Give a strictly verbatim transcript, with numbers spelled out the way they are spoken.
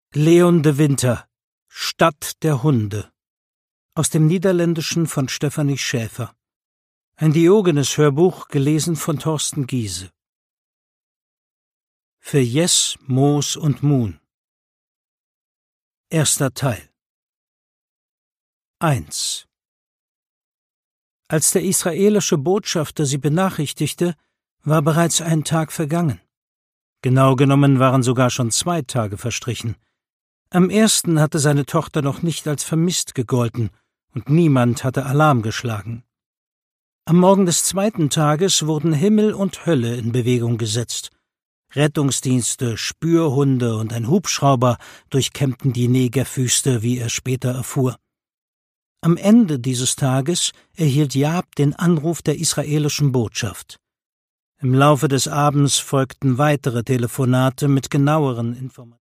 Leon de Winter, Stadt der Hunde. Aus dem Niederländischen von Stefanie Schäfer. Ein Diogenes-Hörbuch, gelesen von Thorsten Giese. Für Jess, Moos und Moon. Erster Teil. eins. Als der israelische Botschafter sie benachrichtigte, war bereits ein Tag vergangen. Genau genommen waren sogar schon zwei Tage verstrichen. Am ersten hatte seine Tochter noch nicht als vermisst gegolten, und niemand hatte Alarm geschlagen. Am Morgen des zweiten Tages wurden Himmel und Hölle in Bewegung gesetzt. Rettungsdienste, Spürhunde und ein Hubschrauber durchkämmten die Negerwüste, wie er später erfuhr. Am Ende dieses Tages erhielt Jaab den Anruf der israelischen Botschaft. Im Laufe des Abends folgten weitere Telefonate mit genaueren Informationen.